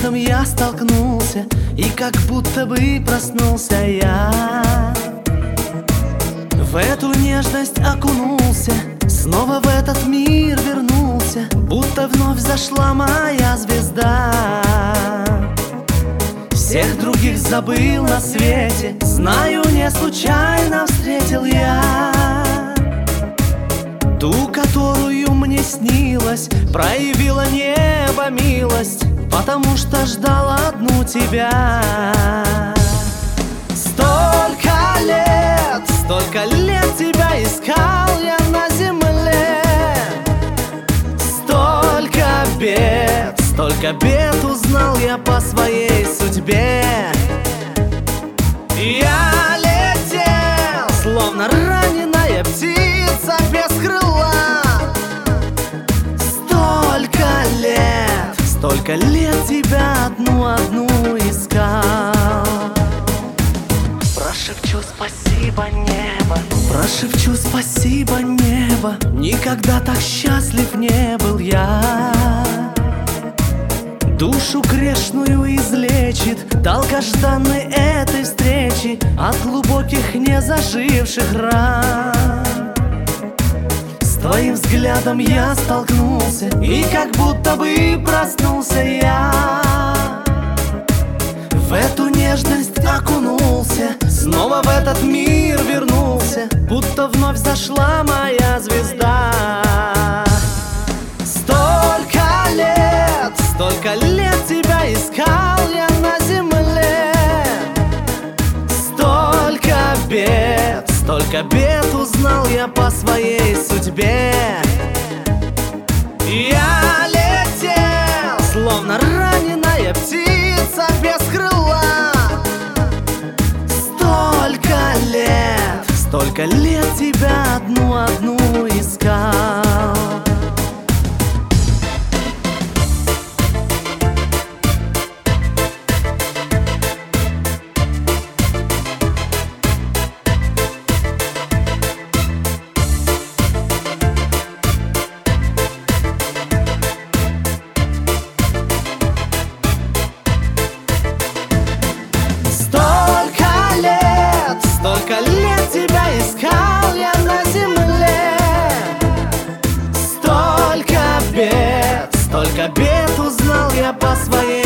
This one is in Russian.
взглядом я столкнулся, и как будто бы проснулся я. В эту нежность окунулся, снова в этот мир вернулся, будто вновь зашла моя звезда. Всех других забыл на свете, знаю, не случайно встретил я ту, которую мне снилось, проявила небо милость, потому что ждал одну тебя. Столько лет тебя искал я на земле, столько бед узнал я по своей судьбе. Я летел, словно раненая птица без крыла. Столько лет тебя одну искал. Прошепчу спасибо, небо, прошепчу спасибо, небо. Никогда так счастлив не был я. Душу грешную излечит долгожданной этой встречи от глубоких незаживших ран. С твоим взглядом я столкнулся, и как будто бы проснулся я. В эту нежность окунулся, снова в этот мир вернулся, будто вновь зашла моя звезда. Столько лет тебя искал я на земле, столько бед узнал я по своей судьбе. Я летел, словно раненая птица без крыла. Столько лет тебя одну искал. Столько лет тебя искал я на земле, столько бед узнал я по своей